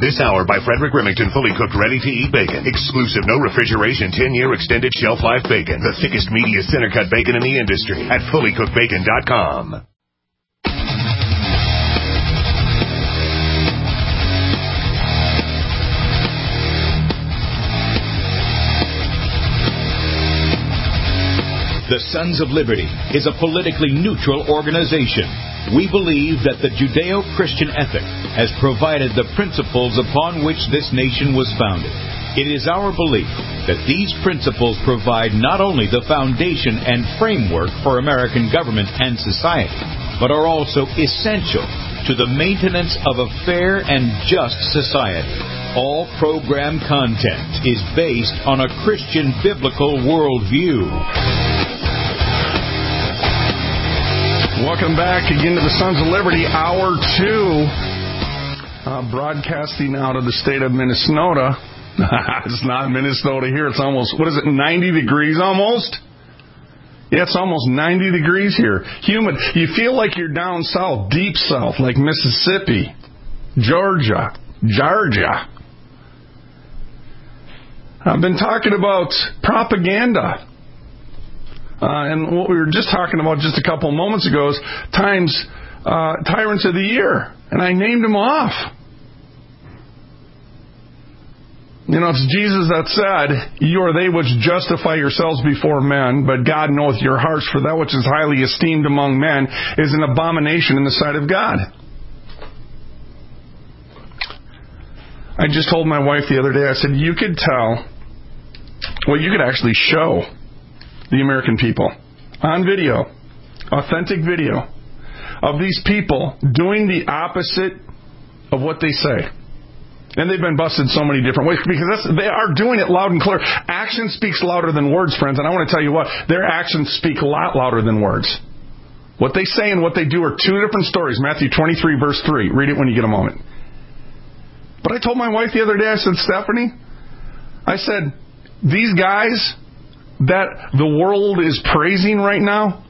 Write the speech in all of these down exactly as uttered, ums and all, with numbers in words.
This hour by Frederick Remington, fully cooked, ready-to-eat bacon. Exclusive, no refrigeration, ten-year extended shelf life bacon. The thickest, meatiest, center-cut bacon in the industry at fully cooked bacon dot com. The Sons of Liberty is a politically neutral organization. We believe that the Judeo-Christian ethic has provided the principles upon which this nation was founded. It is our belief that these principles provide not only the foundation and framework for American government and society, but are also essential to the maintenance of a fair and just society. All program content is based on a Christian biblical worldview. Welcome back again to the Sons of Liberty, Hour two, uh, broadcasting out of the state of Minnesota. It's not Minnesota here. It's almost, what is it, ninety degrees almost? Yeah, it's almost ninety degrees here. Humid. You feel like you're down south, deep south, like Mississippi, Georgia, Georgia. I've been talking about propaganda. Uh, and what we were just talking about just a couple of moments ago is Time's uh, Tyrants of the Year. And I named them off. You know, it's Jesus that said, "You are they which justify yourselves before men, but God knoweth your hearts, for that which is highly esteemed among men is an abomination in the sight of God." I just told my wife the other day, I said, you could tell, well, you could actually show the American people on video, authentic video, of these people doing the opposite of what they say. And they've been busted so many different ways because that's, they are doing it loud and clear. Action speaks louder than words, friends. And I want to tell you what, their actions speak a lot louder than words. What they say and what they do are two different stories. Matthew twenty-three, verse three. Read it when you get a moment. But I told my wife the other day, I said, Stephanie, I said, these guys that the world is praising right now,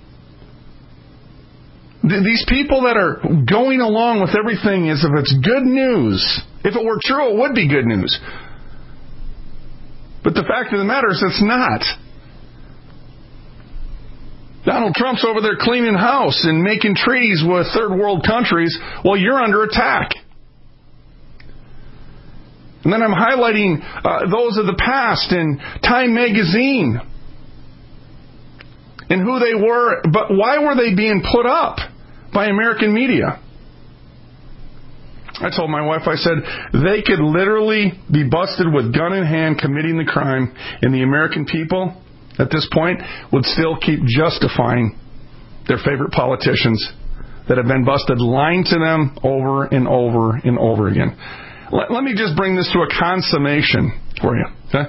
th- these people that are going along with everything as if it's good news. If it were true, it would be good news. But the fact of the matter is it's not. Donald Trump's over there cleaning house and making treaties with third world countries while you're under attack. And then I'm highlighting uh, those of the past in Time magazine and who they were, but why were they being put up by American media? I told my wife, I said, they could literally be busted with gun in hand committing the crime, and the American people at this point would still keep justifying their favorite politicians that have been busted, lying to them over and over and over again. Let, let me just bring this to a consummation for you. Okay?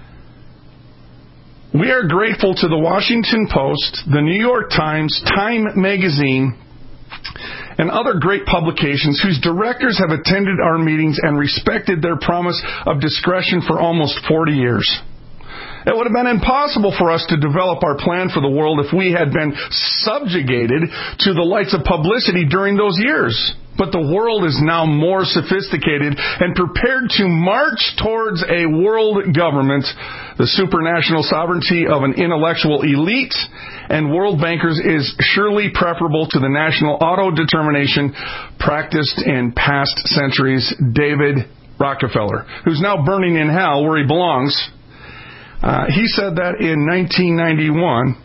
We are grateful to the Washington Post, the New York Times, Time magazine, and other great publications whose directors have attended our meetings and respected their promise of discretion for almost forty years. It would have been impossible for us to develop our plan for the world if we had been subjugated to the lights of publicity during those years. But the world is now more sophisticated and prepared to march towards a world government, the supranational sovereignty of an intellectual elite, and world bankers is surely preferable to the national auto-determination practiced in past centuries. David Rockefeller, who's now burning in hell where he belongs, Uh, he said that in nineteen ninety-one.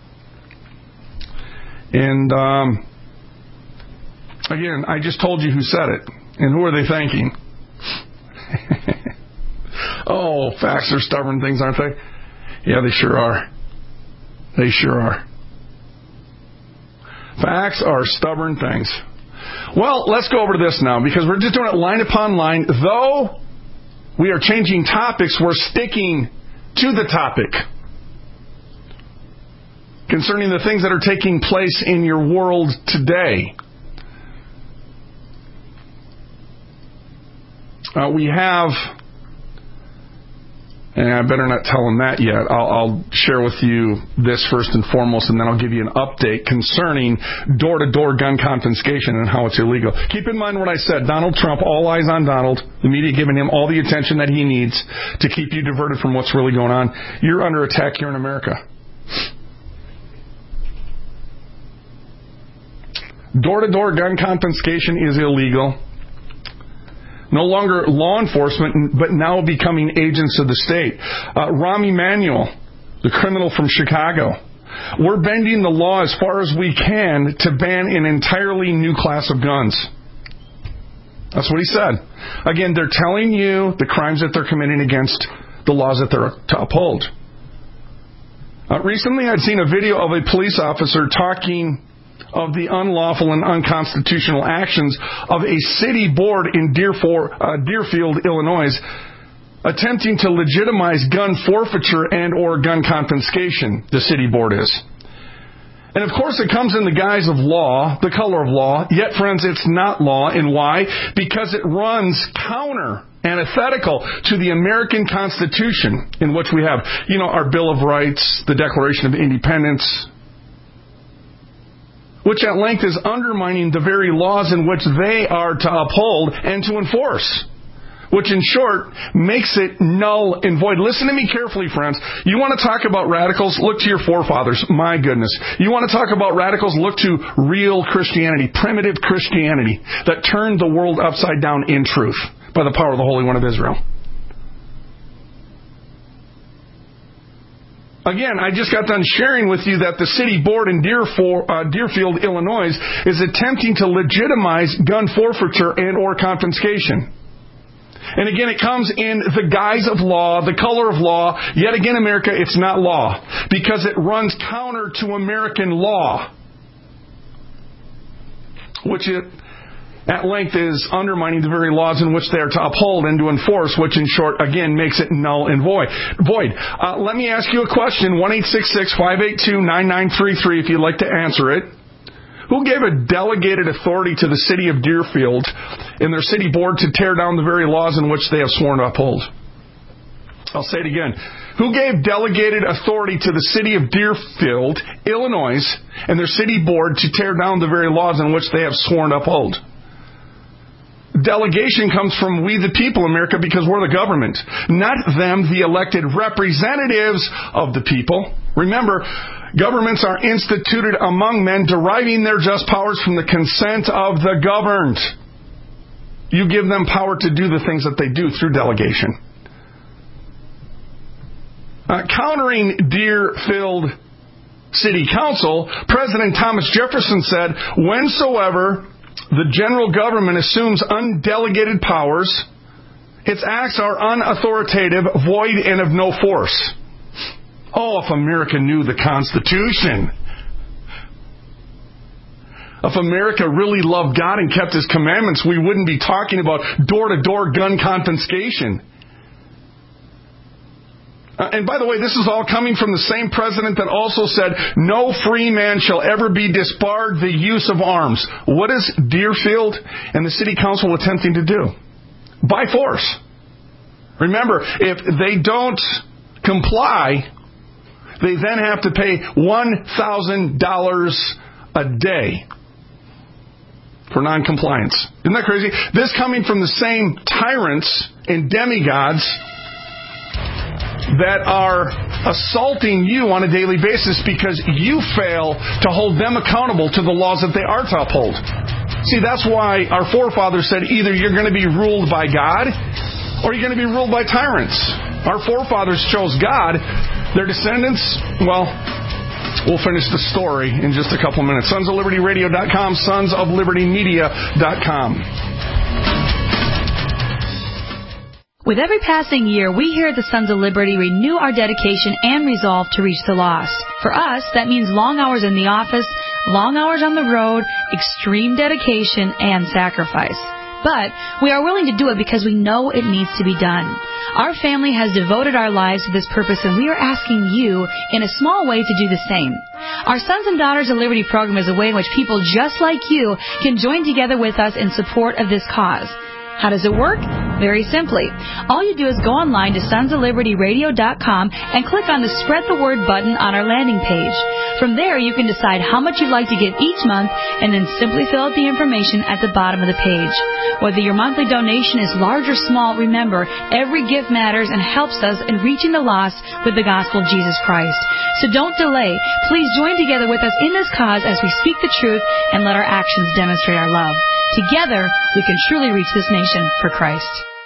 And, um, again, I just told you who said it. And who are they thanking? Oh, facts are stubborn things, aren't they? Yeah, they sure are. They sure are. Facts are stubborn things. Well, let's go over to this now, because we're just doing it line upon line. Though we are changing topics, we're sticking to the topic concerning the things that are taking place in your world today. Uh, we have And I better not tell him that yet. I'll, I'll share with you this first and foremost, and then I'll give you an update concerning door-to-door gun confiscation and how it's illegal. Keep in mind what I said. Donald Trump, all eyes on Donald. The media giving him all the attention that he needs to keep you diverted from what's really going on. You're under attack here in America. Door-to-door gun confiscation is illegal. No longer law enforcement, but now becoming agents of the state. Uh, Rahm Emanuel, the criminal from Chicago. We're bending the law as far as we can to ban an entirely new class of guns. That's what he said. Again, they're telling you the crimes that they're committing against the laws that they're to uphold. Uh, recently, I'd seen a video of a police officer talking of the unlawful and unconstitutional actions of a city board in Deerfor, uh, Deerfield, Illinois, attempting to legitimize gun forfeiture and or gun confiscation, the city board is. And of course it comes in the guise of law, the color of law, yet friends, it's not law. And why? Because it runs counter, antithetical to the American Constitution in which we have, you know, our Bill of Rights, the Declaration of Independence, which at length is undermining the very laws in which they are to uphold and to enforce, which in short makes it null and void. Listen to me carefully, friends. You want to talk about radicals? Look to your forefathers. My goodness. You want to talk about radicals? Look to real Christianity, primitive Christianity that turned the world upside down in truth by the power of the Holy One of Israel. Again, I just got done sharing with you that the city board in Deerfor, uh, Deerfield, Illinois, is attempting to legitimize gun forfeiture and or confiscation. And again, it comes in the guise of law, the color of law. Yet again, America, it's not law, because it runs counter to American law, which it, at length is undermining the very laws in which they are to uphold and to enforce, which in short, again, makes it null and void. Void. Uh, let me ask you a question, one eight six six, five eight two, nine nine three three, if you'd like to answer it. Who gave a delegated authority to the city of Deerfield and their city board to tear down the very laws in which they have sworn to uphold? I'll say it again. Who gave delegated authority to the city of Deerfield, Illinois, and their city board to tear down the very laws in which they have sworn to uphold? Delegation comes from we the people, America, because we're the government, not them, the elected representatives of the people. Remember, governments are instituted among men, deriving their just powers from the consent of the governed. You give them power to do the things that they do through delegation. Uh, countering Deerfield City Council, President Thomas Jefferson said, whensoever the general government assumes undelegated powers, its acts are unauthoritative, void, and of no force. Oh, if America knew the Constitution. If America really loved God and kept His commandments, we wouldn't be talking about door-to-door gun confiscation. Uh, and by the way, this is all coming from the same president that also said, no free man shall ever be disbarred the use of arms. What is Deerfield and the city council attempting to do? By force. Remember, if they don't comply, they then have to pay one thousand dollars a day for noncompliance. Isn't that crazy? This coming from the same tyrants and demigods that are assaulting you on a daily basis because you fail to hold them accountable to the laws that they are to uphold. See, that's why our forefathers said either you're going to be ruled by God or you're going to be ruled by tyrants. Our forefathers chose God. Their descendants, well, we'll finish the story in just a couple minutes. sons of liberty radio dot com, sons of liberty media dot com. With every passing year, we here at the Sons of Liberty renew our dedication and resolve to reach the lost. For us, that means long hours in the office, long hours on the road, extreme dedication, and sacrifice. But we are willing to do it because we know it needs to be done. Our family has devoted our lives to this purpose, and we are asking you, in a small way, to do the same. Our Sons and Daughters of Liberty program is a way in which people just like you can join together with us in support of this cause. How does it work? Very simply. All you do is go online to sons of liberty radio dot com and click on the Spread the Word button on our landing page. From there, you can decide how much you'd like to give each month and then simply fill out the information at the bottom of the page. Whether your monthly donation is large or small, remember, every gift matters and helps us in reaching the lost with the gospel of Jesus Christ. So don't delay. Please join together with us in this cause as we speak the truth and let our actions demonstrate our love. Together, we can truly reach this nation for Christ.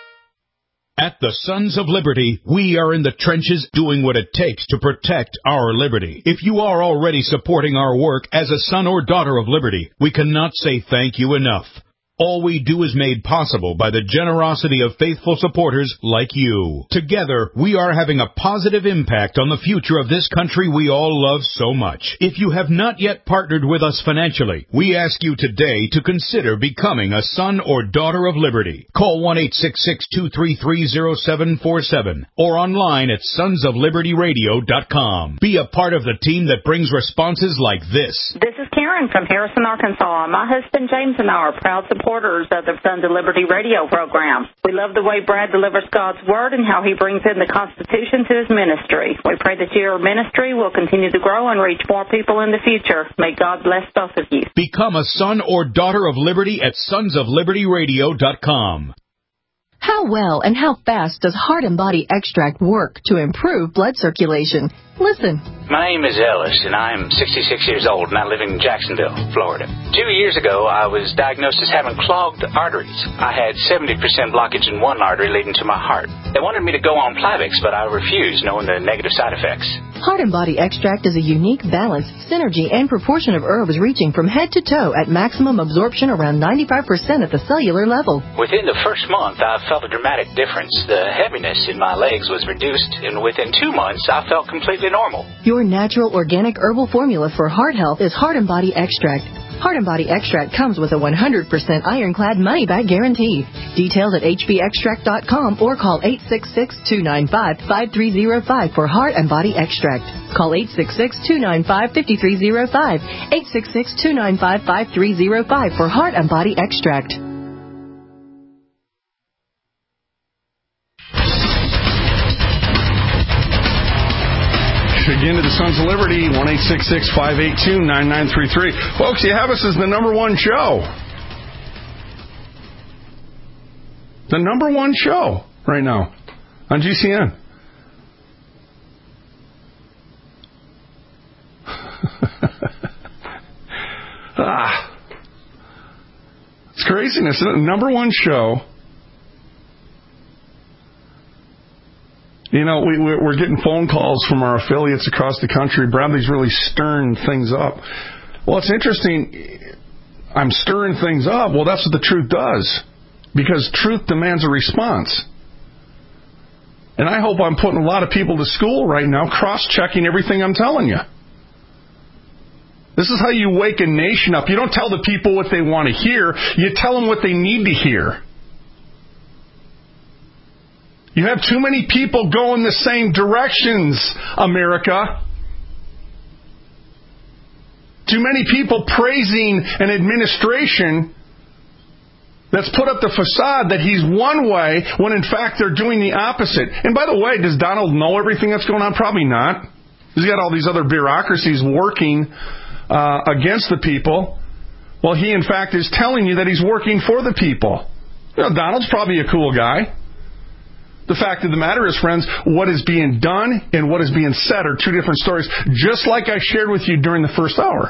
At the Sons of Liberty, we are in the trenches doing what it takes to protect our liberty. If you are already supporting our work as a son or daughter of liberty, we cannot say thank you enough. All we do is made possible by the generosity of faithful supporters like you. Together, we are having a positive impact on the future of this country we all love so much. If you have not yet partnered with us financially, we ask you today to consider becoming a son or daughter of liberty. Call one eight six six, two three three, zero seven four seven or online at sons of liberty radio dot com. Be a part of the team that brings responses like this. This is Karen from Harrison, Arkansas. My husband James and I are proud supporters of the Sons of Liberty radio program. We love the way Brad delivers God's Word and how he brings in the Constitution to his ministry. We pray that your ministry will continue to grow and reach more people in the future. May God bless both of you. Become a son or daughter of liberty at sons of liberty radio dot com. How well and how fast does Heart and Body Extract work to improve blood circulation? Listen. My name is Ellis, and I'm sixty-six years old, and I live in Jacksonville, Florida. Two years ago, I was diagnosed as having clogged arteries. I had seventy percent blockage in one artery leading to my heart. They wanted me to go on Plavix, but I refused, knowing the negative side effects. Heart and Body Extract is a unique balance, synergy, and proportion of herbs reaching from head to toe at maximum absorption around ninety-five percent at the cellular level. Within the first month, I felt a dramatic difference. The heaviness in my legs was reduced, and within two months, I felt completely normal. Your natural organic herbal formula for heart health is Heart and Body Extract. Heart and Body Extract comes with a one hundred percent ironclad money-back guarantee. Details at h b extract dot com or call eight six six, two nine five, five three zero five for Heart and Body Extract. Call eight six six, two nine five, five three zero five, eight six six, two nine five, five three zero five for Heart and Body Extract. Again to the Sons of Liberty, one eight six six, five eight two, nine nine three three. Folks, you have us as the number one show. The number one show right now on G C N. ah, it's craziness, isn't it? Number one show. You know, we, we're getting phone calls from our affiliates across the country. Bradley's really stirring things up. Well, it's interesting. I'm stirring things up. Well, that's what the truth does. Because truth demands a response. And I hope I'm putting a lot of people to school right now, cross-checking everything I'm telling you. This is how you wake a nation up. You don't tell the people what they want to hear. You tell them what they need to hear. You have too many people going the same directions, America. Too many people praising an administration that's put up the facade that he's one way when in fact they're doing the opposite. And by the way, does Donald know everything that's going on? Probably not. He's got all these other bureaucracies working uh, against the people. Well, he in fact is telling you that he's working for the people. You know, Donald's probably a cool guy. The fact of the matter is, friends, what is being done and what is being said are two different stories, just like I shared with you during the first hour.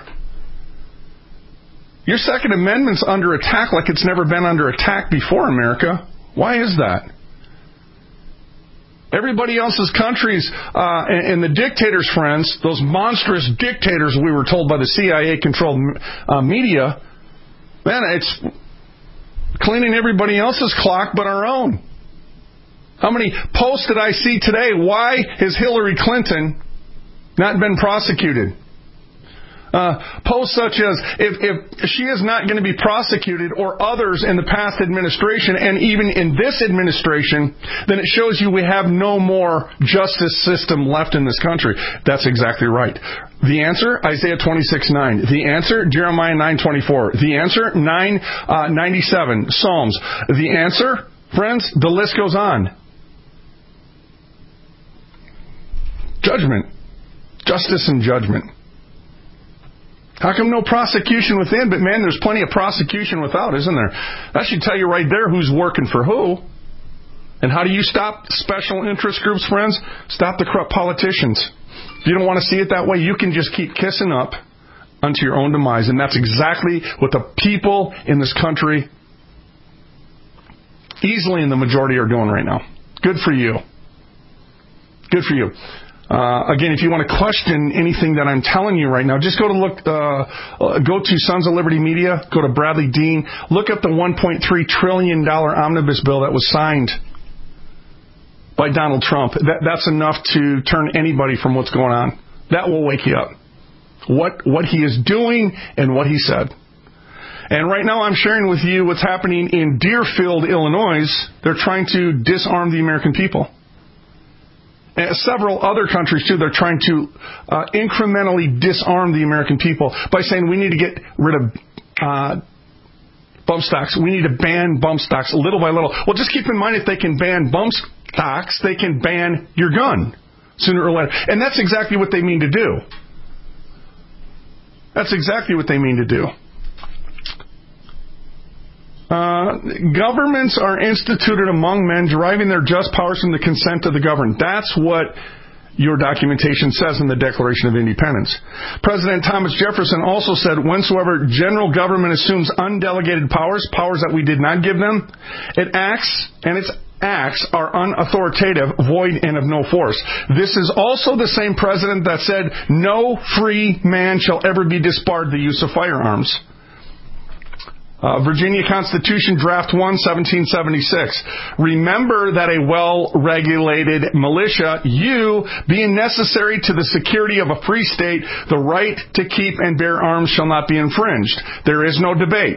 Your Second Amendment's under attack like it's never been under attack before, America. Why is that? Everybody else's countries uh, and, and the dictators, friends, those monstrous dictators we were told by the C I A-controlled uh, media, man, it's cleaning everybody else's clock but our own. How many posts did I see today? Why has Hillary Clinton not been prosecuted? Uh, posts such as, if, if she is not going to be prosecuted or others in the past administration and even in this administration, then it shows you we have no more justice system left in this country. That's exactly right. The answer, Isaiah twenty-six nine. The answer, Jeremiah nine twenty-four. The answer, nine ninety-seven, Psalms. The answer, friends, the list goes on. Judgment. Justice and judgment. How come no prosecution within? But man, there's plenty of prosecution without, isn't there? That should tell you right there who's working for who. And how do you stop special interest groups, friends? Stop the corrupt politicians. If you don't want to see it that way, you can just keep kissing up unto your own demise. And that's exactly what the people in this country, easily in the majority, are doing right now. Good for you. Good for you. Uh, again, if you want to question anything that I'm telling you right now, just go to look, uh, go to Sons of Liberty Media, go to Bradley Dean, look up the one point three trillion dollars omnibus bill that was signed by Donald Trump. That, that's enough to turn anybody from what's going on. That will wake you up. What, what he is doing and what he said. And right now I'm sharing with you what's happening in Deerfield, Illinois. They're trying to disarm the American people. And several other countries, too, they're trying to uh, incrementally disarm the American people by saying we need to get rid of uh, bump stocks. We need to ban bump stocks little by little. Well, just keep in mind, if they can ban bump stocks, they can ban your gun sooner or later. And that's exactly what they mean to do. That's exactly what they mean to do. Uh, governments are instituted among men, deriving their just powers from the consent of the governed. That's what your documentation says in the Declaration of Independence. President Thomas Jefferson also said, whensoever general government assumes undelegated powers, powers that we did not give them, it acts, and its acts are unauthoritative, void, and of no force. This is also the same president that said, no free man shall ever be disbarred the use of firearms. Uh, Virginia Constitution Draft one, seventeen seventy-six. Remember that a well-regulated militia, you, being necessary to the security of a free state, the right to keep and bear arms shall not be infringed. There is no debate.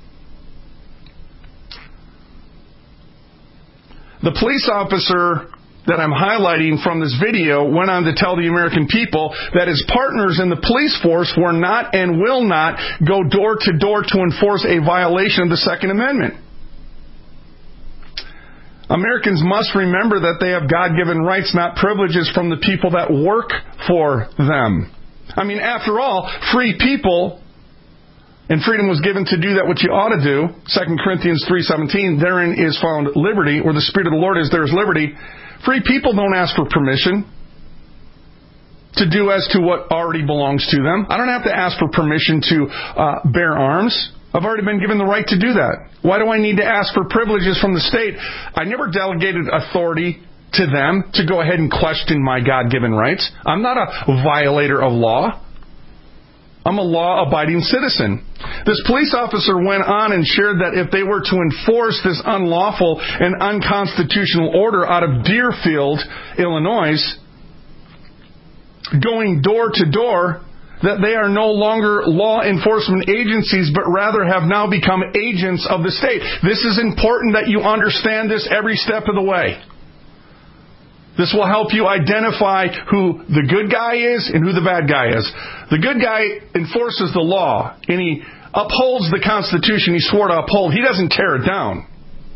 The police officer that I'm highlighting from this video went on to tell the American people that his partners in the police force were not and will not go door to door to enforce a violation of the Second Amendment. Americans must remember that they have God-given rights, not privileges from the people that work for them. I mean, after all, free people, and freedom was given to do that which you ought to do. Second Corinthians three seventeen, therein is found liberty, where the Spirit of the Lord is, there is liberty. Free people don't ask for permission to do as to what already belongs to them. I don't have to ask for permission to uh, bear arms. I've already been given the right to do that. Why do I need to ask for privileges from the state? I never delegated authority to them to go ahead and question my God-given rights. I'm not a violator of law. I'm a law-abiding citizen. This police officer went on and shared that if they were to enforce this unlawful and unconstitutional order out of Deerfield, Illinois, going door to door, that they are no longer law enforcement agencies, but rather have now become agents of the state. This is important that you understand this every step of the way. This will help you identify who the good guy is and who the bad guy is. The good guy enforces the law, and he upholds the Constitution he swore to uphold. He doesn't tear it down.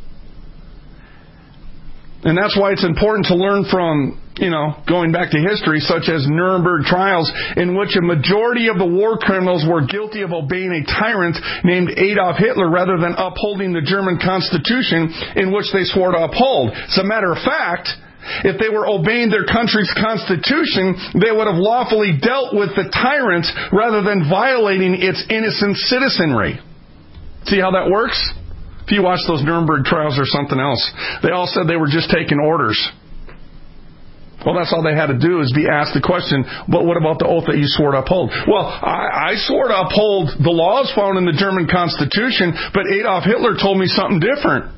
And that's why it's important to learn from, you know, going back to history, such as Nuremberg trials, in which a majority of the war criminals were guilty of obeying a tyrant named Adolf Hitler rather than upholding the German Constitution in which they swore to uphold. As a matter of fact, if they were obeying their country's constitution, they would have lawfully dealt with the tyrant rather than violating its innocent citizenry. See how that works? If you watch those Nuremberg trials or something else, they all said they were just taking orders. Well, that's all they had to do is be asked the question, but what about the oath that you swore to uphold? Well, I, I swore to uphold the laws found in the German Constitution, but Adolf Hitler told me something different.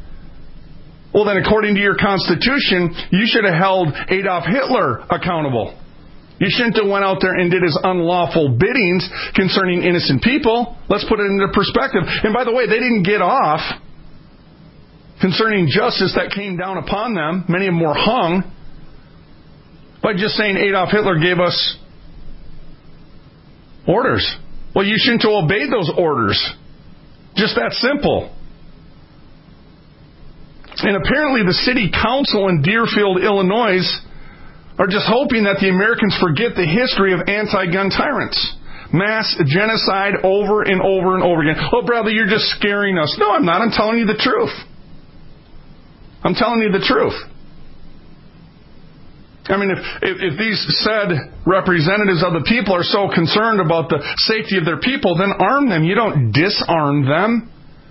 Well, then, according to your Constitution, you should have held Adolf Hitler accountable. You shouldn't have went out there and did his unlawful biddings concerning innocent people. Let's put it into perspective. And by the way, they didn't get off concerning justice that came down upon them. Many of them were hung by just saying Adolf Hitler gave us orders. Well, you shouldn't have obeyed those orders. Just that simple. And apparently the city council in Deerfield, Illinois, are just hoping that the Americans forget the history of anti-gun tyrants. Mass genocide over and over and over again. Oh, brother, you're just scaring us. No, I'm not. I'm telling you the truth. I'm telling you the truth. I mean, if, if, if these said representatives of the people are so concerned about the safety of their people, then arm them. You don't disarm them.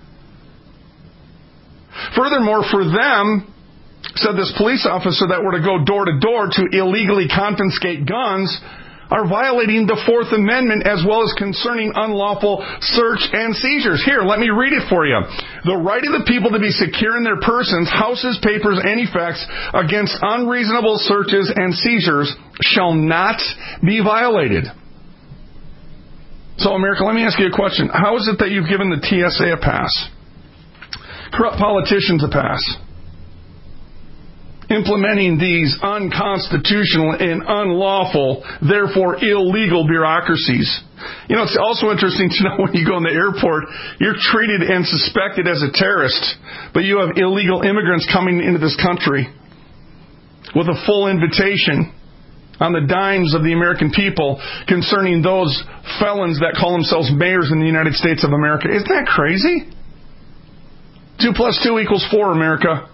Furthermore, for them, said this police officer that were to go door to door to illegally confiscate guns are violating the Fourth Amendment as well as concerning unlawful search and seizures. Here, let me read it for you. The right of the people to be secure in their persons, houses, papers, and effects against unreasonable searches and seizures shall not be violated. So, America, let me ask you a question. How is it that you've given the T S A a pass? Corrupt politicians a pass? Implementing these unconstitutional and unlawful, therefore illegal bureaucracies. You know, it's also interesting to know when you go in the airport, you're treated and suspected as a terrorist, but you have illegal immigrants coming into this country with a full invitation on the dimes of the American people concerning those felons that call themselves mayors in the United States of America. Isn't that crazy? Two plus two equals four, America.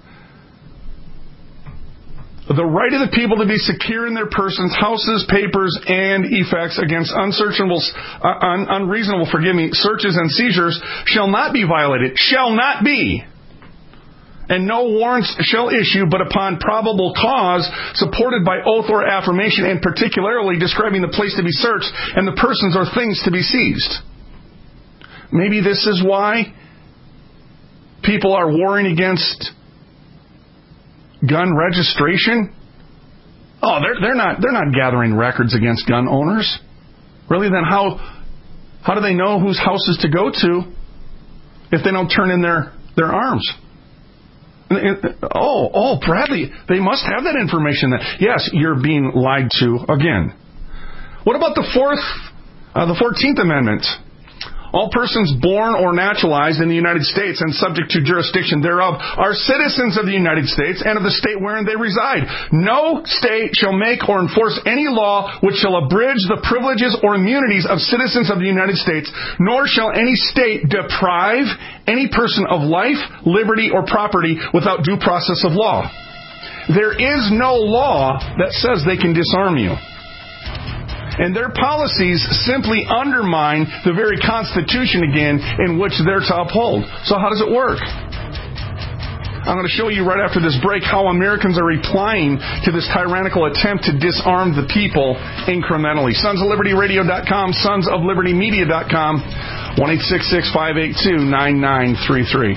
The right of the people to be secure in their persons, houses, papers, and effects against unsearchable, uh, un, unreasonable, forgive me, searches and seizures shall not be violated. Shall not be. And no warrants shall issue but upon probable cause supported by oath or affirmation, and particularly describing the place to be searched and the persons or things to be seized. Maybe this is why people are warring against gun registration? Oh, they're they're not they're not gathering records against gun owners. Really, then how how do they know whose houses to go to if they don't turn in their, their arms? Oh, oh, Bradley, they must have that information then. Yes, you're being lied to again. What about the fourth uh, the fourteenth Amendment? All persons born or naturalized in the United States and subject to jurisdiction thereof are citizens of the United States and of the state wherein they reside. No state shall make or enforce any law which shall abridge the privileges or immunities of citizens of the United States, nor shall any state deprive any person of life, liberty, or property without due process of law. There is no law that says they can disarm you. And their policies simply undermine the very Constitution again in which they're to uphold. So how does it work? I'm going to show you right after this break how Americans are replying to this tyrannical attempt to disarm the people incrementally. sons of liberty radio dot com, sons of liberty media dot com, one eight six six, five eight two, nine nine three three.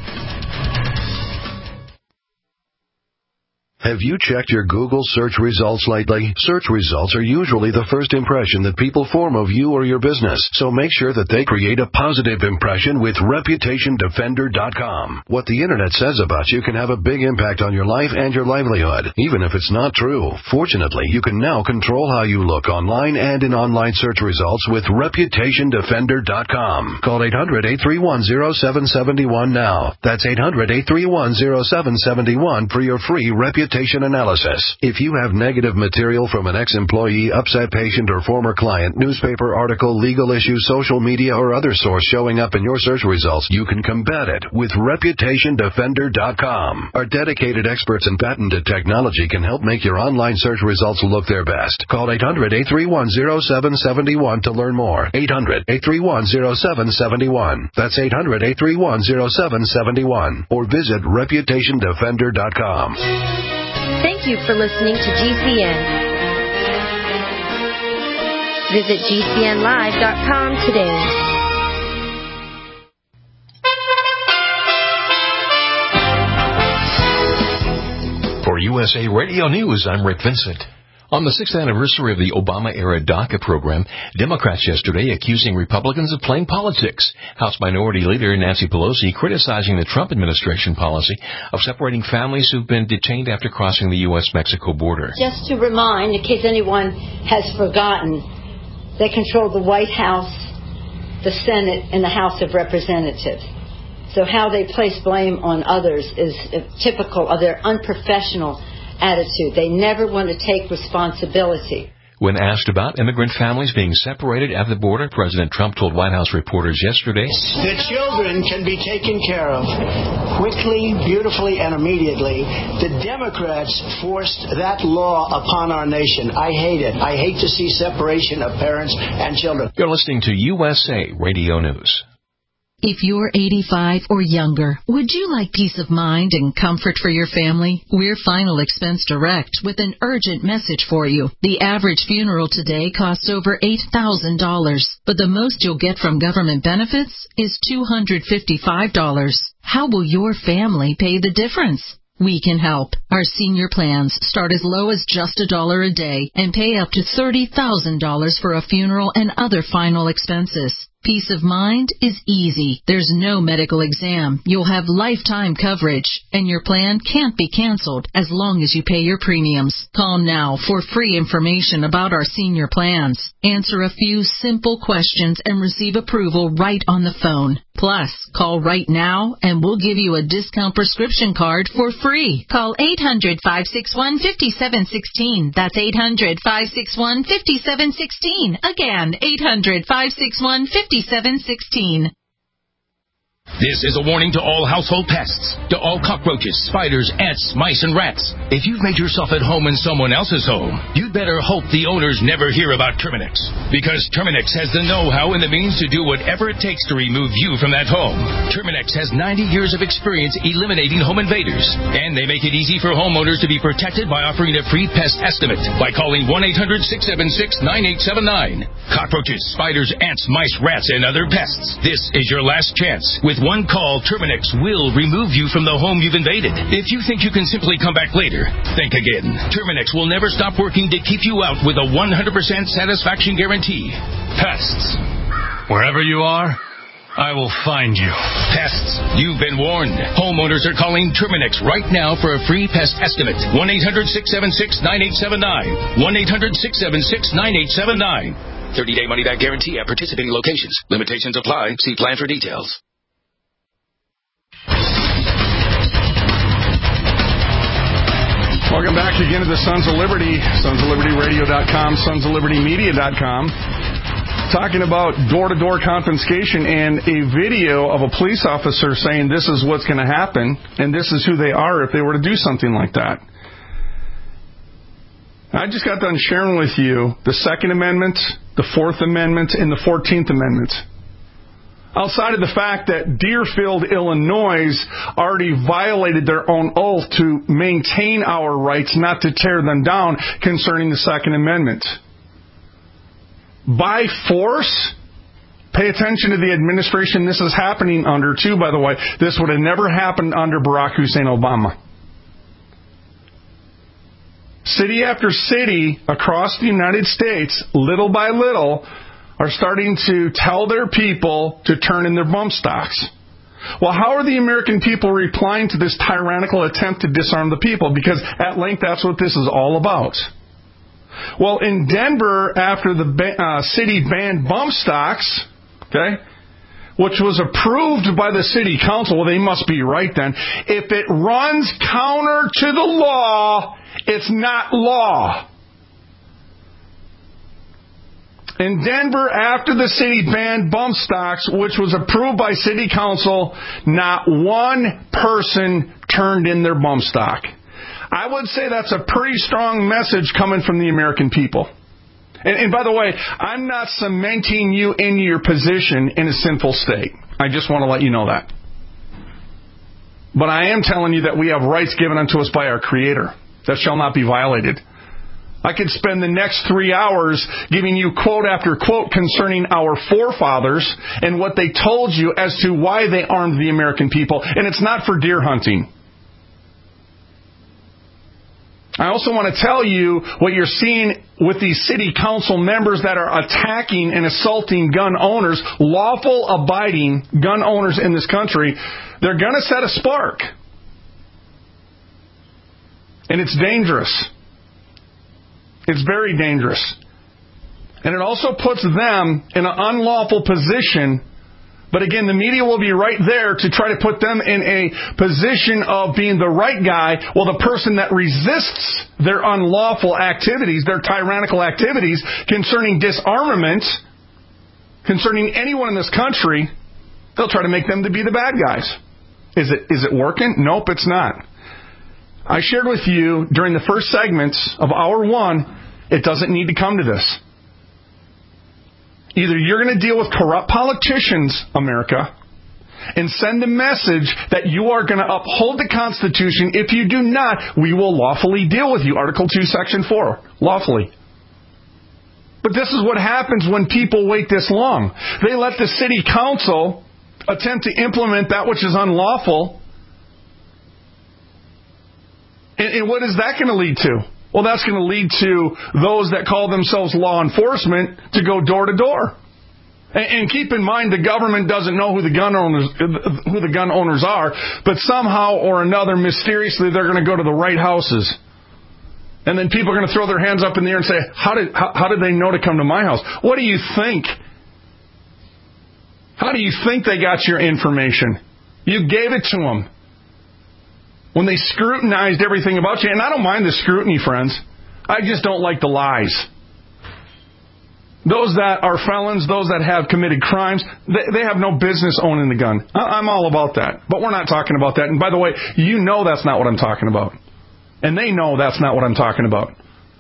Have you checked your Google search results lately? Search results are usually the first impression that people form of you or your business, so make sure that they create a positive impression with reputation defender dot com. What the Internet says about you can have a big impact on your life and your livelihood, even if it's not true. Fortunately, you can now control how you look online and in online search results with reputation defender dot com. Call eight hundred, eight three one, zero seven seven one now. That's eight hundred, eight three one, zero seven seven one for your free reputation analysis. If you have negative material from an ex-employee, upset patient, or former client, newspaper article, legal issue, social media, or other source showing up in your search results, you can combat it with reputation defender dot com. Our dedicated experts in patented technology can help make your online search results look their best. Call eight hundred, eight three one, zero seven seven one to learn more. eight hundred, eight three one, zero seven seven one. That's eight hundred, eight three one, zero seven seven one. Or visit reputation defender dot com. Thank you for listening to G C N. Visit G C N live dot com today. For U S A Radio News, I'm Rick Vincent. On the sixth anniversary of the Obama-era DACA program, Democrats yesterday accusing Republicans of playing politics. House Minority Leader Nancy Pelosi criticizing the Trump administration policy of separating families who've been detained after crossing the U S Mexico border. Just to remind, in case anyone has forgotten, they control the White House, the Senate, and the House of Representatives. So how they place blame on others is typical of their unprofessional attitude. They never want to take responsibility. When asked about immigrant families being separated at the border, President Trump told White House reporters yesterday, the children can be taken care of quickly, beautifully, and immediately. The Democrats forced that law upon our nation. I hate it. I hate to see separation of parents and children. You're listening to U S A Radio News. If you're eighty-five or younger, would you like peace of mind and comfort for your family? We're Final Expense Direct with an urgent message for you. The average funeral today costs over eight thousand dollars, but the most you'll get from government benefits is two hundred fifty-five dollars. How will your family pay the difference? We can help. Our senior plans start as low as just a dollar a day and pay up to thirty thousand dollars for a funeral and other final expenses. Peace of mind is easy. There's no medical exam. You'll have lifetime coverage, and your plan can't be canceled as long as you pay your premiums. Call now for free information about our senior plans. Answer a few simple questions and receive approval right on the phone. Plus, call right now and we'll give you a discount prescription card for free. Call eight hundred, five six one, five seven one six. That's eight hundred, five six one, five seven one six. Again, eight hundred, five six one, five seven one six. This is a warning to all household pests, to all cockroaches, spiders, ants, mice, and rats. If you've made yourself at home in someone else's home, you'd better hope the owners never hear about Terminix. Because Terminix has the know-how and the means to do whatever it takes to remove you from that home. Terminix has ninety years of experience eliminating home invaders. And they make it easy for homeowners to be protected by offering a free pest estimate by calling one eight hundred, six seven six, nine eight seven nine. Cockroaches, spiders, ants, mice, rats, and other pests. This is your last chance. With one call, Terminix will remove you from the home you've invaded. If you think you can simply come back later, think again. Terminix will never stop working to keep you out with a one hundred percent satisfaction guarantee. Pests. Wherever you are, I will find you. Pests. You've been warned. Homeowners are calling Terminix right now for a free pest estimate. one eight hundred, six seven six, nine eight seven nine. one eight hundred, six seven six, nine eight seven nine. thirty-day money-back guarantee at participating locations. Limitations apply. See plan for details. Welcome back again to the Sons of Liberty, sons of liberty radio dot com, sons of liberty media dot com. Talking about door-to-door confiscation and a video of a police officer saying this is what's going to happen and this is who they are if they were to do something like that. I just got done sharing with you the Second Amendment, the Fourth Amendment, and the Fourteenth Amendment. Outside of the fact that Deerfield, Illinois already violated their own oath to maintain our rights, not to tear them down concerning the Second Amendment. By force, pay attention to the administration this is happening under, too, by the way. This would have never happened under Barack Hussein Obama. City after city across the United States, little by little, are starting to tell their people to turn in their bump stocks. Well, how are the American people replying to this tyrannical attempt to disarm the people? Because at length, that's what this is all about. Well, in Denver, after the uh, city banned bump stocks, okay, which was approved by the city council, well, they must be right then. If it runs counter to the law, it's not law. In Denver, after the city banned bump stocks, which was approved by city council, not one person turned in their bump stock. I would say that's a pretty strong message coming from the American people. And, and by the way, I'm not cementing you in your position in a sinful state. I just want to let you know that. But I am telling you that we have rights given unto us by our Creator that shall not be violated. I could spend the next three hours giving you quote after quote concerning our forefathers and what they told you as to why they armed the American people. And it's not for deer hunting. I also want to tell you what you're seeing with these city council members that are attacking and assaulting gun owners, lawful abiding gun owners in this country. They're going to set a spark. And it's dangerous. It's very dangerous. And it also puts them in an unlawful position. But again, the media will be right there to try to put them in a position of being the right guy, while the person that resists their unlawful activities, their tyrannical activities concerning disarmament, concerning anyone in this country, they'll try to make them to be the bad guys. Is it is it working? Nope, it's not. I shared with you during the first segments of hour one, it doesn't need to come to this. Either you're going to deal with corrupt politicians, America, and send a message that you are going to uphold the Constitution. If you do not, we will lawfully deal with you. Article two, Section four. Lawfully. But this is what happens when people wait this long. They let the city council attempt to implement that which is unlawful. And, and what is that going to lead to? Well, that's going to lead to those that call themselves law enforcement to go door to door. And, and keep in mind, the government doesn't know who the gun owners who the gun owners are, but somehow or another, mysteriously, they're going to go to the right houses. And then people are going to throw their hands up in the air and say, how did how, how did they know to come to my house? What do you think? How do you think they got your information? You gave it to them. When they scrutinized everything about you, and I don't mind the scrutiny, friends. I just don't like the lies. Those that are felons, those that have committed crimes, they, they have no business owning the gun. I'm all about that. But we're not talking about that. And by the way, you know that's not what I'm talking about. And they know that's not what I'm talking about.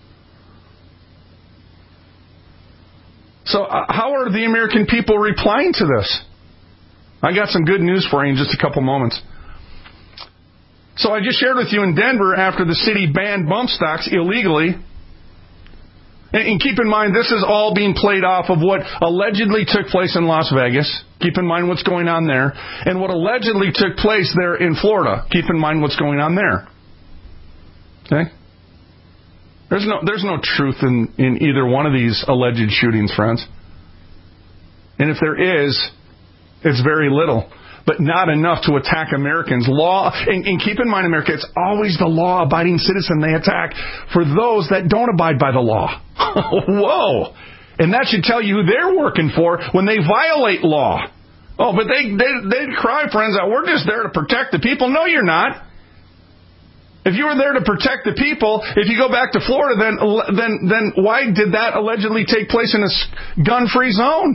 So uh, how are the American people replying to this? I got some good news for you in just a couple moments. So I just shared with you in Denver, after the city banned bump stocks illegally. And keep in mind, this is all being played off of what allegedly took place in Las Vegas. Keep in mind what's going on there. And what allegedly took place there in Florida. Keep in mind what's going on there. Okay? There's no there's no truth in, in either one of these alleged shootings, friends. And if there is, it's very little. But not enough to attack Americans. Law, and, and keep in mind, America, it's always the law-abiding citizen they attack for those that don't abide by the law. Whoa! And that should tell you who they're working for when they violate law. Oh, but they they they cry, friends, that we're just there to protect the people. No, you're not. If you were there to protect the people, if you go back to Florida, then then then why did that allegedly take place in a gun-free zone?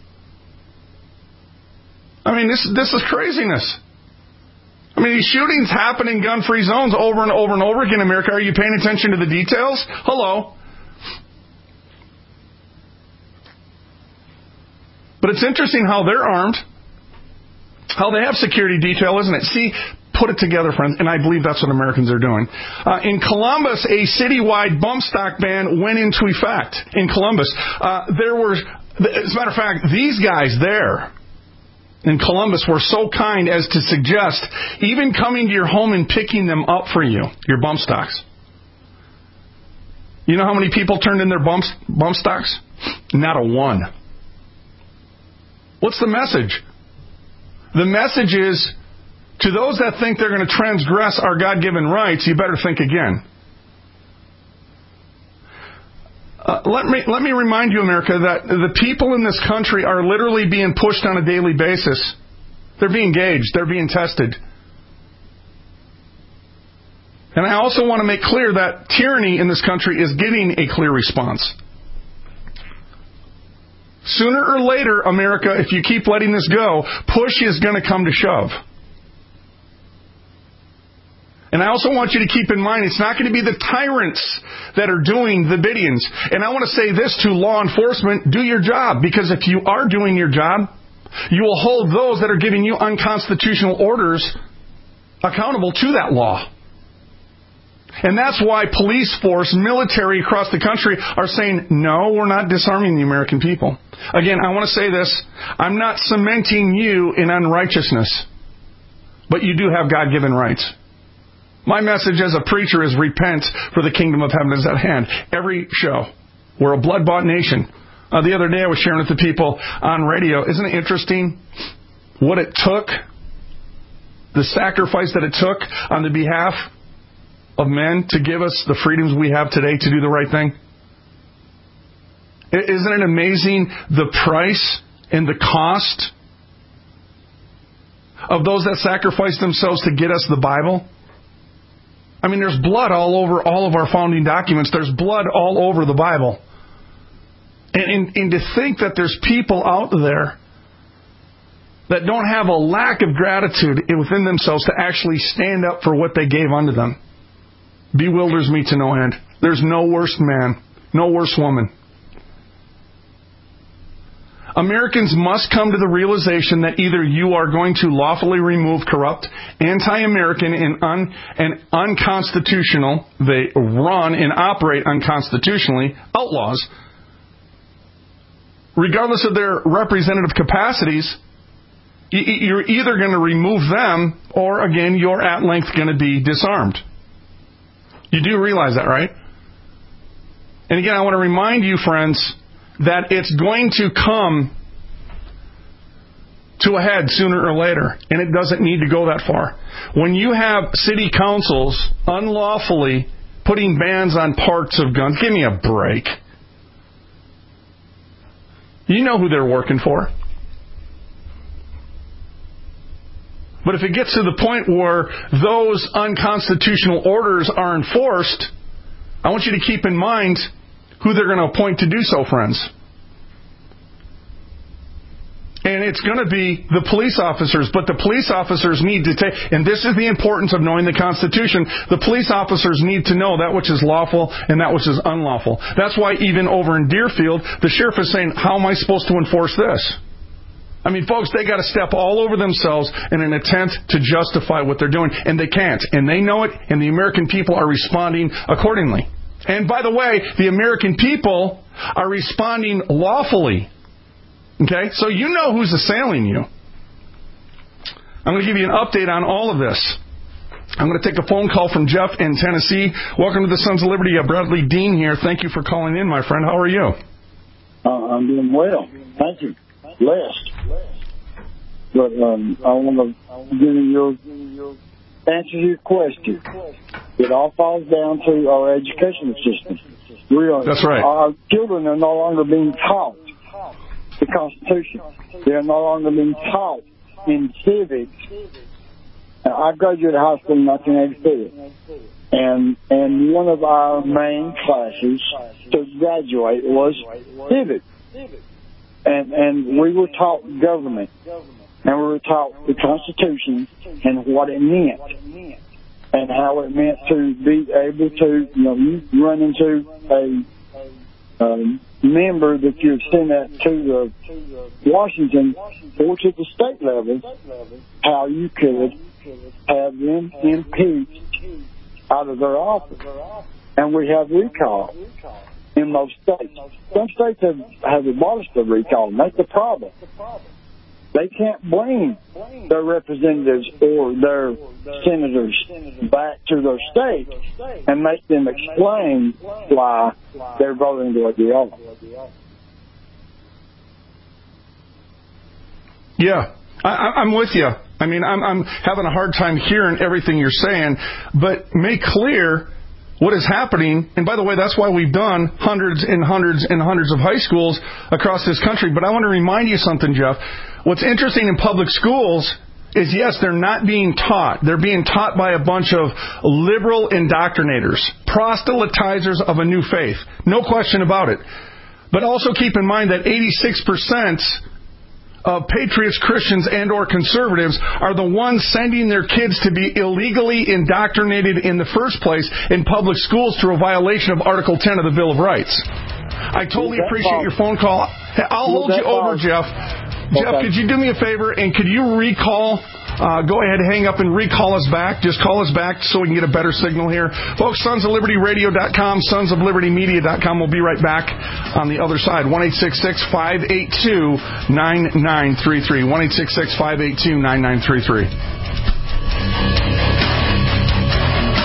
I mean, this this is craziness. I mean, these shootings happen in gun-free zones over and over and over again in America. Are you paying attention to the details? Hello. But it's interesting how they're armed, how they have security detail, isn't it? See, put it together, friends, and I believe that's what Americans are doing. Uh, in Columbus, a citywide bump stock ban went into effect. In Columbus, uh, there were, as a matter of fact, these guys there in Columbus were so kind as to suggest even coming to your home and picking them up for you, your bump stocks. You know how many people turned in their bump, bump stocks? Not a one. What's the message? The message is, to those that think they're going to transgress our God-given rights, you better think again. Uh, let me let me remind you, America, that the people in this country are literally being pushed on a daily basis. They're being gauged. They're being tested. And I also want to make clear that tyranny in this country is getting a clear response. Sooner or later, America, if you keep letting this go, push is going to come to shove. And I also want you to keep in mind, it's not going to be the tyrants that are doing the biddings. And I want to say this to law enforcement, do your job. Because if you are doing your job, you will hold those that are giving you unconstitutional orders accountable to that law. And that's why police force, military across the country are saying, no, we're not disarming the American people. Again, I want to say this. I'm not cementing you in unrighteousness. But you do have God-given rights. My message as a preacher is repent, for the kingdom of heaven is at hand. Every show. We're a blood-bought nation. Uh, the other day I was sharing with the people on radio. Isn't it interesting what it took, the sacrifice that it took on the behalf of men to give us the freedoms we have today to do the right thing? Isn't it amazing the price and the cost of those that sacrificed themselves to get us the Bible? I mean, there's blood all over all of our founding documents. There's blood all over the Bible. And, and, and to think that there's people out there that don't have a lack of gratitude within themselves to actually stand up for what they gave unto them bewilders me to no end. There's no worse man, no worse woman. Americans must come to the realization that either you are going to lawfully remove corrupt, anti-American, and, un, and unconstitutional, they run and operate unconstitutionally, outlaws, regardless of their representative capacities. You're either going to remove them, or again, you're at length going to be disarmed. You do realize that, right? And again, I want to remind you, friends, that it's going to come to a head sooner or later, and it doesn't need to go that far. When you have city councils unlawfully putting bans on parts of guns, give me a break. You know who they're working for. But if it gets to the point where those unconstitutional orders are enforced, I want you to keep in mind who they're going to appoint to do so, friends. And it's going to be the police officers, but the police officers need to take, and this is the importance of knowing the Constitution, the police officers need to know that which is lawful and that which is unlawful. That's why even over in Deerfield, the sheriff is saying, how am I supposed to enforce this? I mean, folks, they got to step all over themselves in an attempt to justify what they're doing, and they can't. And they know it, and the American people are responding accordingly. And by the way, the American people are responding lawfully. Okay? So you know who's assailing you. I'm going to give you an update on all of this. I'm going to take a phone call from Jeff in Tennessee. Welcome to the Sons of Liberty. Bradley Dean here. Thank you for calling in, my friend. How are you? Uh, I'm doing well. Thank you. Blessed. But um, I want to give you your answer to your question. It all falls down to our education system. We are, That's right. Our children are no longer being taught the Constitution. They are no longer being taught in civics. Now, I graduated high school in nineteen eighty-four, and and one of our main classes to graduate was civics, and and we were taught government, and we were taught the Constitution and what it meant, and how it meant to be able to, you know, you run into a um, member that you send that to the Washington or to the state level, how you could have them impeached out of their office. And we have recall in most states. Some states have, have abolished the recall, and that's the problem. They can't bring their representatives or their senators back to their state and make them explain why they're voting the way they are. Yeah, I, I'm with you. I mean, I'm, I'm having a hard time hearing everything you're saying, but make clear what is happening. And by the way, that's why we've done hundreds and hundreds and hundreds of high schools across this country. But I want to remind you something, Jeff. What's interesting in public schools is, yes, they're not being taught. They're being taught by a bunch of liberal indoctrinators, proselytizers of a new faith. No question about it. But also keep in mind that eighty-six percent of patriots, Christians, and or conservatives are the ones sending their kids to be illegally indoctrinated in the first place in public schools through a violation of Article ten of the Bill of Rights. I totally appreciate your phone call. I'll hold you over, Jeff. Jeff, could you do me a favor, and could you recall, uh, go ahead and hang up and recall us back. Just call us back so we can get a better signal here. Folks, sons of liberty radio dot com, sons of liberty media dot com. We'll be right back on the other side. one eight six six, five eight two, nine nine three three. one eight six six, five eight two, nine nine three three.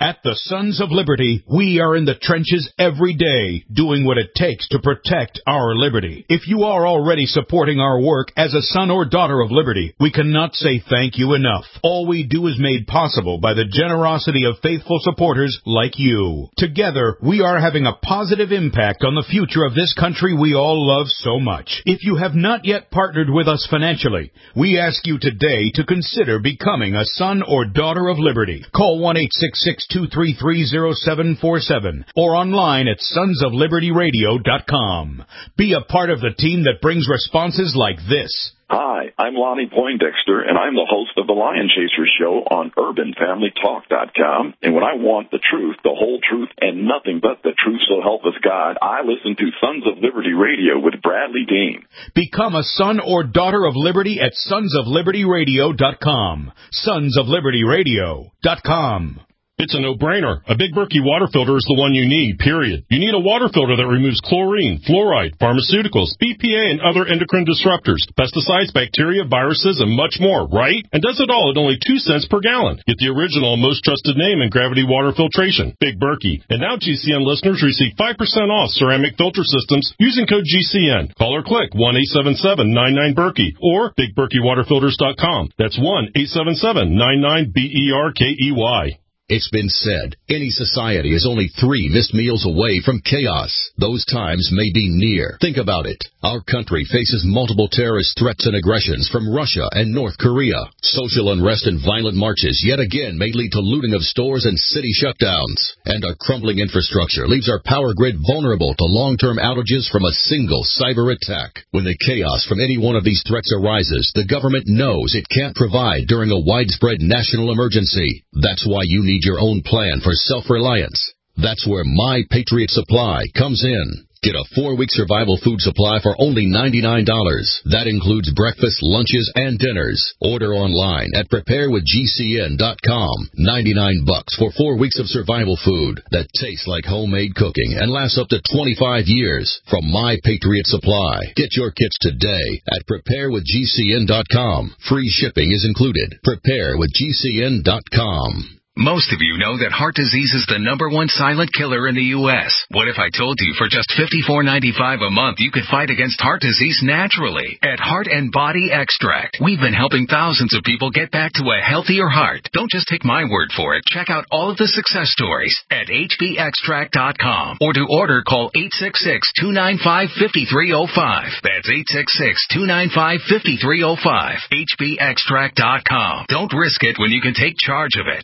At the Sons of Liberty, we are in the trenches every day, doing what it takes to protect our liberty. If you are already supporting our work as a son or daughter of liberty, we cannot say thank you enough. All we do is made possible by the generosity of faithful supporters like you. Together, we are having a positive impact on the future of this country we all love so much. If you have not yet partnered with us financially, we ask you today to consider becoming a son or daughter of liberty. Call one eight six six, two three three, zero seven four seven or online at sons of liberty radio dot com. Be a part of the team that brings responses like this. Hi, I'm Lonnie Poindexter, and I'm the host of the Lion Chaser Show on urban family talk dot com. And when I want the truth, the whole truth, and nothing but the truth, so help us God, I listen to Sons of Liberty Radio with Bradley Dean. Become a son or daughter of liberty at sons of liberty radio dot com. sons of liberty radio dot com. It's a no-brainer. A Big Berkey water filter is the one you need, period. You need a water filter that removes chlorine, fluoride, pharmaceuticals, B P A, and other endocrine disruptors, pesticides, bacteria, viruses, and much more, right? And does it all at only two cents per gallon. Get the original and most trusted name in gravity water filtration, Big Berkey. And now G C N listeners receive five percent off ceramic filter systems using code G C N. Call or click one eight seven seven, nine nine, Berkey or big berkey water filters dot com. That's one eight seven seven, nine nine, B E R K E Y. It's been said, any society is only three missed meals away from chaos. Those times may be near. Think about it. Our country faces multiple terrorist threats and aggressions from Russia and North Korea. Social unrest and violent marches yet again may lead to looting of stores and city shutdowns. And our crumbling infrastructure leaves our power grid vulnerable to long-term outages from a single cyber attack. When the chaos from any one of these threats arises, the government knows it can't provide during a widespread national emergency. That's why you need your own plan for self-reliance. That's where My Patriot Supply comes in. Get a four-week survival food supply for only ninety-nine dollars. That includes breakfast, lunches, and dinners. Order online at prepare with G C N dot com. ninety-nine bucks for four weeks of survival food that tastes like homemade cooking and lasts up to twenty-five years from My Patriot Supply. Get your kits today at prepare with G C N dot com. Free shipping is included. prepare with G C N dot com. Most of you know that heart disease is the number one silent killer in the U S What if I told you for just fifty-four ninety-five a month you could fight against heart disease naturally? At Heart and Body Extract, we've been helping thousands of people get back to a healthier heart. Don't just take my word for it. Check out all of the success stories at H B extract dot com. Or to order, call eight six six, two nine five, five three zero five. That's eight six six, two nine five, five three zero five. H B extract dot com. Don't risk it when you can take charge of it.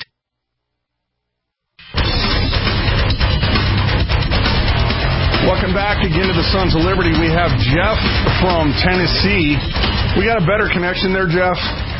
Welcome back again to the Sons of Liberty. We have Jeff from Tennessee. We got a better connection there, Jeff.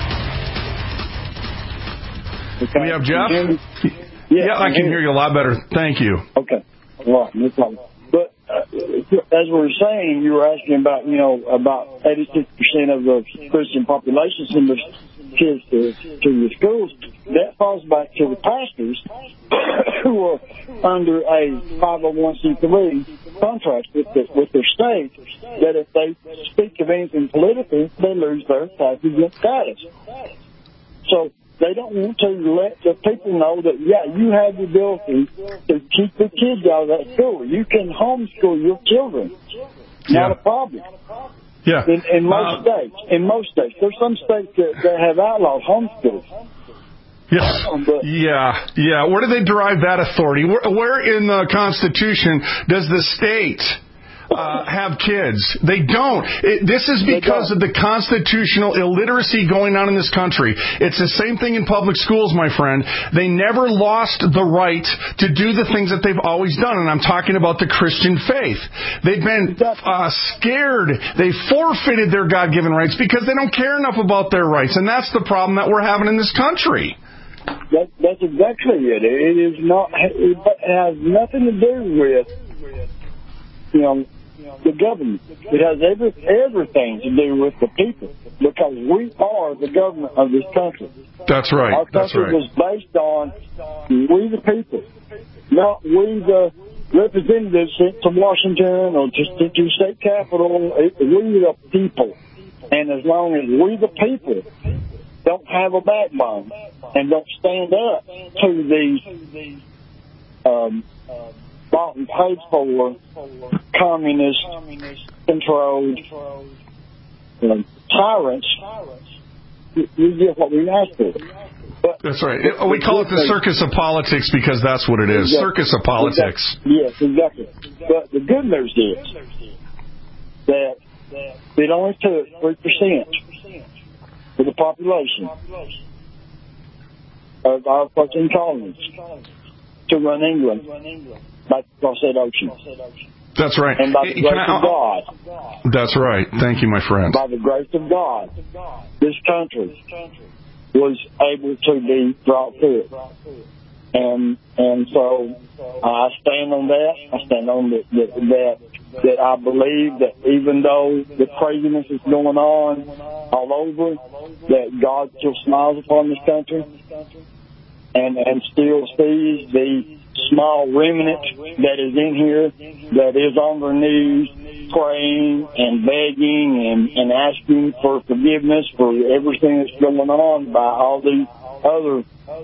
Okay. We have Jeff? Yeah, yeah I can hear you a lot better. Thank you. Okay. Well, no problem. But uh, as we were saying, you were asking about, you know, about eighty-six percent of the Christian population send their kids to, to the schools. That falls back to the pastors who are under a five oh one c three contract with the, with their state, that if they speak of anything political, they lose their tax exempt status. So they don't want to let the people know that, yeah, you have the ability to keep the kids out of that school. You can homeschool your children. Not yeah. a problem. Yeah. In, in most uh, states. In most states. There's some states that, that have outlawed homeschools. Yeah, yeah, yeah. Where do they derive that authority? Where, where in the Constitution does the state uh, have kids? They don't. It, this is because of the constitutional illiteracy going on in this country. It's the same thing in public schools, my friend. They never lost the right to do the things that they've always done, and I'm talking about the Christian faith. They've been uh, scared. They forfeited their God-given rights because they don't care enough about their rights, and that's the problem that we're having in this country. That, that's exactly it. It is not. It has nothing to do with, you know, the government. It has every, everything to do with the people, because we are the government of this country. That's right. Our country That's right. was based on we the people, not we the representatives sent to Washington or just to the state capitol. It, we the people, and as long as we the people don't have a backbone and don't stand up to these um, bought and paid for communist-controlled uh, tyrants, you, you get what we asked for. But that's right. The, we call it the circus of politics because that's what it is. Exactly. Circus of politics. Exactly. Yes, exactly. But the good news is that it only took three percent of the population of our thirteen colonies to run England back across that ocean. That's right. And by the grace I, of God. That's right. Thank you, my friend. By the grace of God, this country was able to be brought through it. And and so I stand on that. I stand on that, that, that, that I believe that even though the craziness is going on all over, that God still smiles upon this country and, and still sees the small remnant that is in here, that is on their knees praying and begging and, and asking for forgiveness for everything that's going on by all these other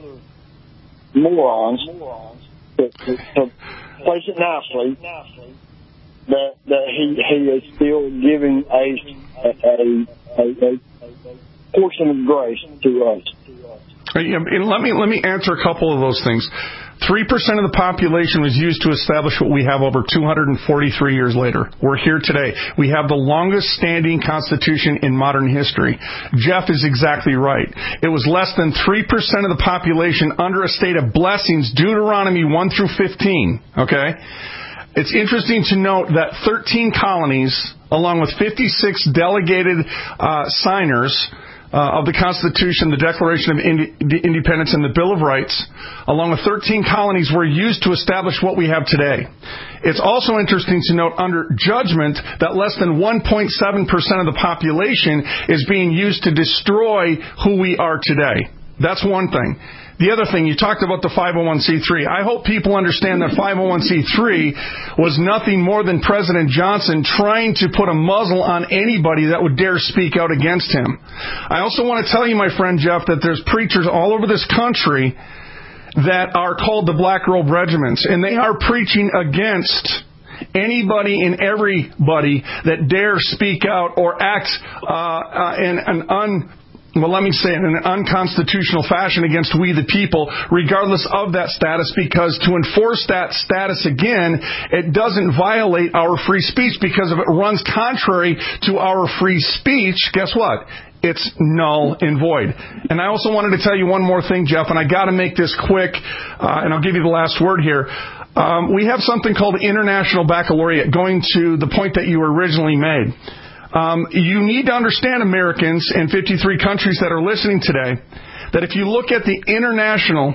morons. To, to, to place it nicely, that that he he is still giving a a, a, a portion of grace to us. And let me let me answer a couple of those things. Three percent of the population was used to establish what we have over two hundred forty-three years later. We're here today. We have the longest standing constitution in modern history. Jeff is exactly right. It was less than three percent of the population under a state of blessings, Deuteronomy one through fifteen. Okay? It's interesting to note that thirteen colonies, along with fifty-six delegated uh, signers, Uh, of the Constitution, the Declaration of Indi- Independence, and the Bill of Rights, along with thirteen colonies, were used to establish what we have today. It's also interesting to note under judgment that less than one point seven percent of the population is being used to destroy who we are today. That's one thing. The other thing, you talked about the five oh one c three. I hope people understand that five oh one c three was nothing more than President Johnson trying to put a muzzle on anybody that would dare speak out against him. I also want to tell you, my friend Jeff, that there's preachers all over this country that are called the Black Robe Regiments, and they are preaching against anybody and everybody that dare speak out or act uh, uh, in an un... well, let me say it in an unconstitutional fashion against we the people, regardless of that status, because to enforce that status again, it doesn't violate our free speech, because if it runs contrary to our free speech, guess what? It's null and void. And I also wanted to tell you one more thing, Jeff, and I got to make this quick, uh, and I'll give you the last word here. Um, we have something called International Baccalaureate, going to the point that you originally made. Um, you need to understand, Americans in fifty-three countries that are listening today, that if you look at the International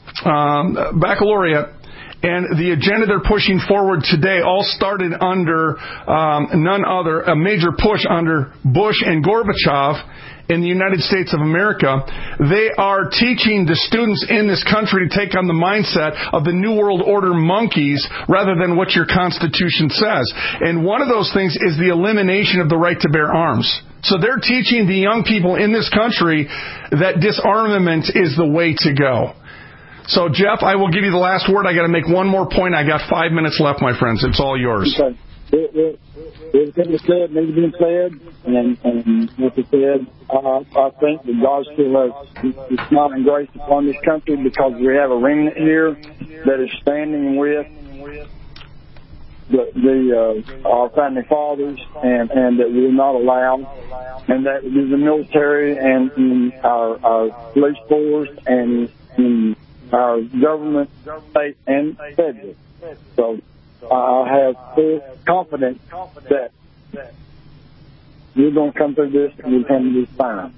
um, Baccalaureate and the agenda they're pushing forward today, all started under um, none other, a major push under Bush and Gorbachev in the United States of America. They are teaching the students in this country to take on the mindset of the New World Order monkeys rather than what your Constitution says. And one of those things is the elimination of the right to bear arms. So they're teaching the young people in this country that disarmament is the way to go. So, Jeff, I will give you the last word. I got to make one more point. I got five minutes left, my friends. It's all yours. Okay. It, it, everything was said needs to be said, and, and what it said, uh, I think that God still has His smiling grace upon this country, because we have a remnant here that is standing with the, the uh, our founding fathers, and, and that we will not allow, and that the military and, and our, our police force and, and our government, state and federal. So I have full confidence that we're going to come through this and we're going to be fine.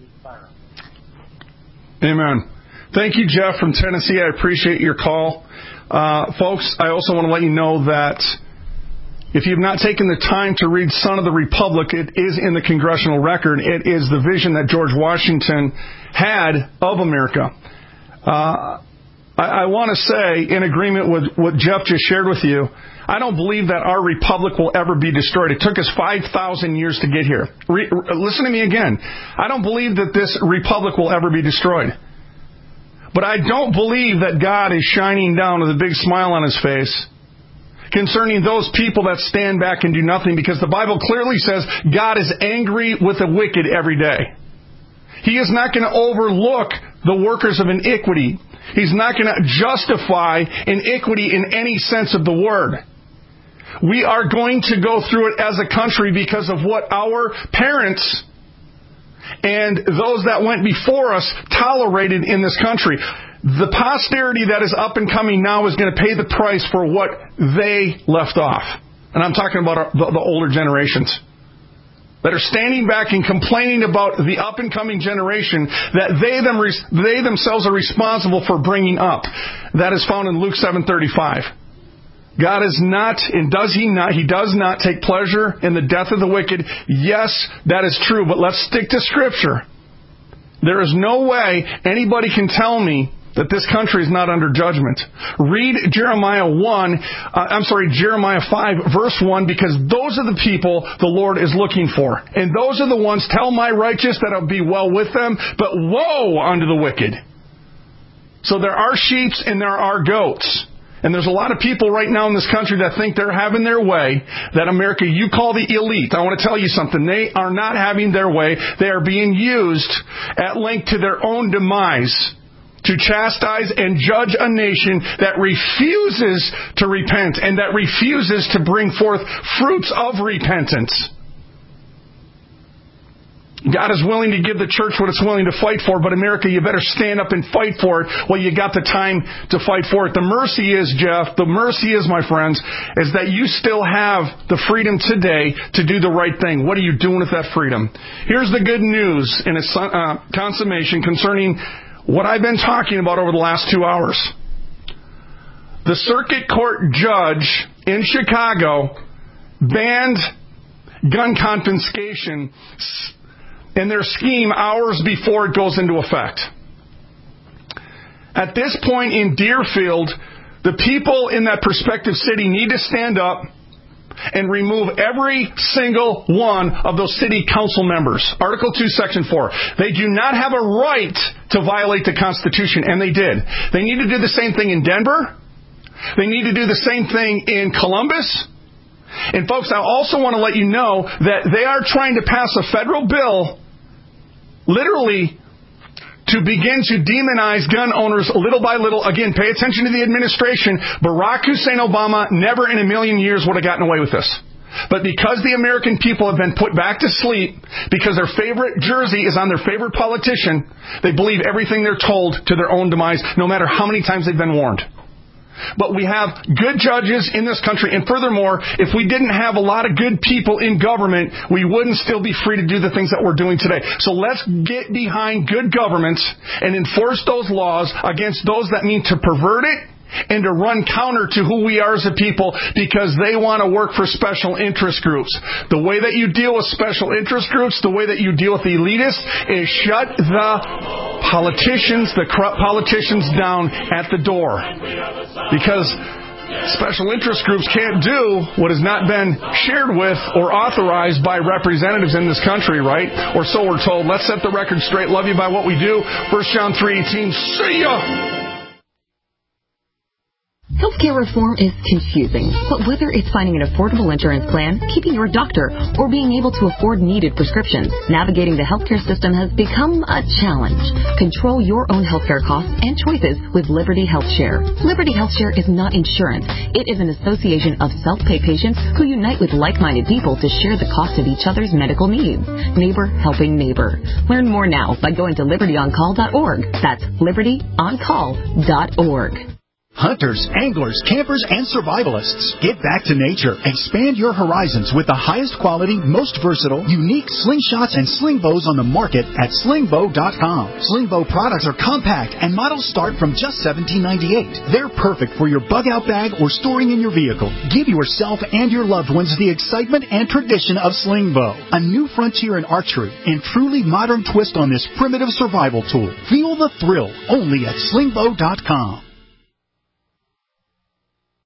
Amen. Thank you, Jeff from Tennessee. I appreciate your call. Uh, folks, I also want to let you know that if you've not taken the time to read Son of the Republic, it is in the Congressional Record. It is the vision that George Washington had of America. Uh, I, I want to say, in agreement with what Jeff just shared with you, I don't believe that our republic will ever be destroyed. It took us five thousand years to get here. Re- listen to me again. I don't believe that this republic will ever be destroyed. But I don't believe that God is shining down with a big smile on His face concerning those people that stand back and do nothing, because the Bible clearly says God is angry with the wicked every day. He is not going to overlook the workers of iniquity. He's not going to justify iniquity in any sense of the word. We are going to go through it as a country because of what our parents and those that went before us tolerated in this country. The posterity that is up and coming now is going to pay the price for what they left off. And I'm talking about our, the, the older generations that are standing back and complaining about the up-and-coming generation that they, them, they themselves are responsible for bringing up. That is found in Luke seven thirty-five. God is not, and does He not, He does not take pleasure in the death of the wicked. Yes, that is true, but let's stick to Scripture. There is no way anybody can tell me that this country is not under judgment. Read Jeremiah one, uh, I'm sorry, Jeremiah five, verse one, because those are the people the Lord is looking for. And those are the ones, tell my righteous that I'll be well with them, but woe unto the wicked. So there are sheep and there are goats. And there's a lot of people right now in this country that think they're having their way, that America, you call the elite. I want to tell you something. They are not having their way. They are being used at length to their own demise to chastise and judge a nation that refuses to repent and that refuses to bring forth fruits of repentance. God is willing to give the church what it's willing to fight for, but America, you better stand up and fight for it while you got the time to fight for it. The mercy is, Jeff, the mercy is, my friends, is that you still have the freedom today to do the right thing. What are you doing with that freedom? Here's the good news in its uh, consummation concerning what I've been talking about over the last two hours. The circuit court judge in Chicago banned gun confiscation in their scheme hours before it goes into effect. At this point in Deerfield, the people in that prospective city need to stand up and remove every single one of those city council members. Article two, Section four. They do not have a right to violate the Constitution, and they did. They need to do the same thing in Denver. They need to do the same thing in Columbus. And folks, I also want to let you know that they are trying to pass a federal bill literally to begin to demonize gun owners little by little. Again, pay attention to the administration. Barack Hussein Obama never in a million years would have gotten away with this. But because the American people have been put back to sleep, because their favorite jersey is on their favorite politician, they believe everything they're told to their own demise, no matter how many times they've been warned. But we have good judges in this country, and furthermore, if we didn't have a lot of good people in government, we wouldn't still be free to do the things that we're doing today. So let's get behind good governments and enforce those laws against those that mean to pervert it and to run counter to who we are as a people because they want to work for special interest groups. The way that you deal with special interest groups, the way that you deal with the elitists, is shut the politicians, the corrupt politicians down at the door. Because special interest groups can't do what has not been shared with or authorized by representatives in this country, right? Or so we're told. Let's set the record straight. Love you by what we do. First John three eighteen. See ya! Healthcare reform is confusing, but whether it's finding an affordable insurance plan, keeping your doctor, or being able to afford needed prescriptions, navigating the healthcare system has become a challenge. Control your own healthcare costs and choices with Liberty HealthShare. Liberty HealthShare is not insurance. It is an association of self-pay patients who unite with like-minded people to share the cost of each other's medical needs. Neighbor helping neighbor. Learn more now by going to liberty on call dot org. That's liberty on call dot org. Hunters, anglers, campers, and survivalists. Get back to nature. Expand your horizons with the highest quality, most versatile, unique slingshots and sling bows on the market at sling bow dot com. Sling bow products are compact and models start from just seventeen ninety-eight. They're perfect for your bug-out bag or storing in your vehicle. Give yourself and your loved ones the excitement and tradition of sling bow. A new frontier in archery and truly modern twist on this primitive survival tool. Feel the thrill only at sling bow dot com.